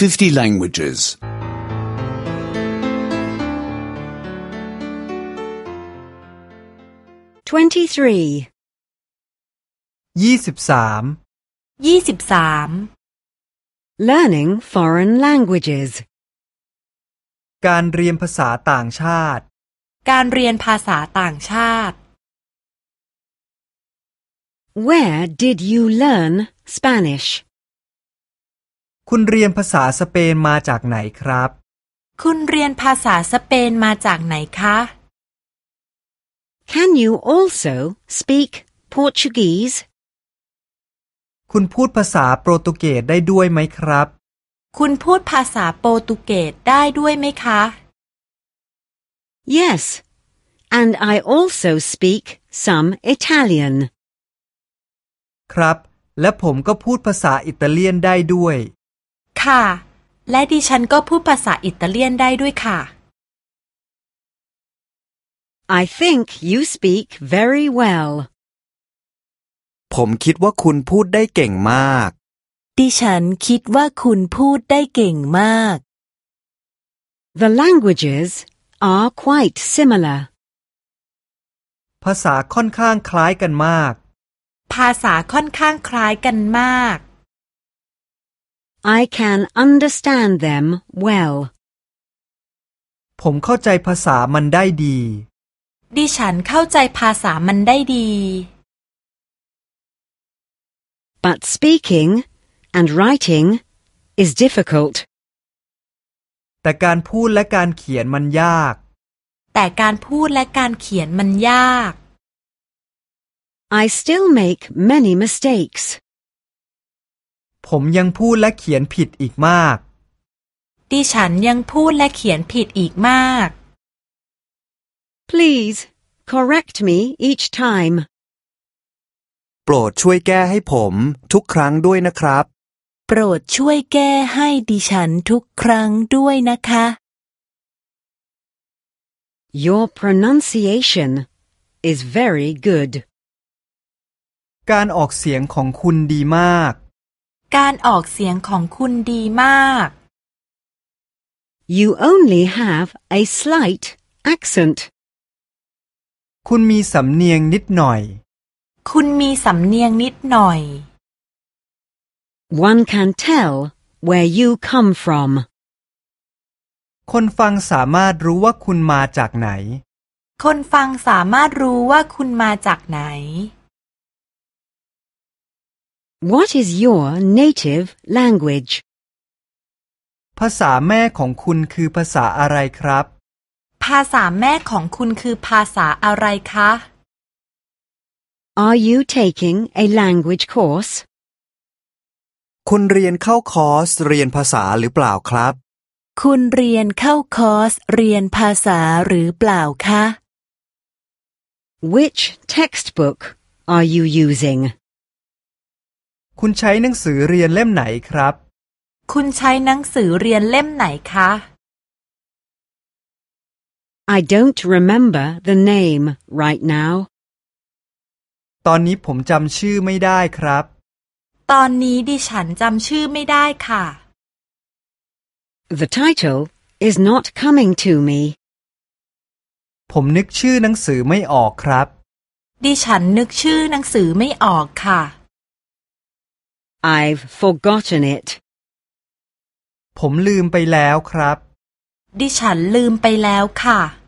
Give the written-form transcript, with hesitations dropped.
50 languages. 23. 23 Learning foreign languages. การเรียนภาษาต่างชาติการเรียนภาษาต่างชาติ Where did you learn Spanish? คุณเรียนภาษาสเปนมาจากไหนครับคุณเรียนภาษาสเปนมาจากไหนคะ Can you also speak Portuguese? คุณพูดภาษาโปรตุเกสได้ด้วยไหมครับคุณพูดภาษาโปรตุเกสได้ด้วยไหมคะ Yes, and I also speak some Italian. ครับและผมก็พูดภาษาอิตาเลียนได้ด้วยค่ะและดิฉันก็พูดภาษาอิตาเลียนได้ด้วยค่ะ I think you speak very well. ผมคิดว่าคุณพูดได้เก่งมากดิฉันคิดว่าคุณพูดได้เก่งมาก The languages are quite similar. ภาษาค่อนข้างคล้ายกันมากภาษาค่อนข้างคล้ายกันมาก I can understand them well. ผมเข้าใจภาษามันได้ดีดิฉันเข้าใจภาษามันได้ดี But speaking and writing is difficult. แต่การพูดและการเขียนมันยากแต่การพูดและการเขียนมันยาก I still make many mistakes. ผมยังพูดและเขียนผิดอีกมากดิฉันยังพูดและเขียนผิดอีกมาก Please correct me each time. โปรดช่วยแก้ให้ผมทุกครั้งด้วยนะครับโปรดช่วยแก้ให้ดิฉันทุกครั้งด้วยนะคะ Your pronunciation is very good. การออกเสียงของคุณดีมากการออกเสียงของคุณดีมาก You only have a slight accent. คุณมีสำเนียงนิดหน่อยคุณมีสำเนียงนิดหน่อย One can tell where you come from. คนฟังสามารถรู้ว่าคุณมาจากไหนคนฟังสามารถรู้ว่าคุณมาจากไหน What is your native language? ภาษาแม่ของคุณคือภาษาอะไรครับภาษาแม่ของคุณคือภาษาอะไรคะ Are you taking a language course? คุณเรียนเข้าคอร์สเรียนภาษาหรือเปล่าครับคุณเรียนเข้าคอร์สเรียนภาษาหรือเปล่าคะ Which textbook are you using? คุณใช้หนังสือเรียนเล่มไหนครับคุณใช้หนังสือเรียนเล่มไหนคะ I don't remember the name right now. ตอนนี้ผมจำชื่อไม่ได้ครับตอนนี้ดิฉันจำชื่อไม่ได้ค่ะ The title is not coming to me. ผมนึกชื่อหนังสือไม่ออกครับดิฉันนึกชื่อหนังสือไม่ออกค่ะ I've forgotten it. ผมลืมไปแล้วครับดิฉันลืมไปแล้วค่ะ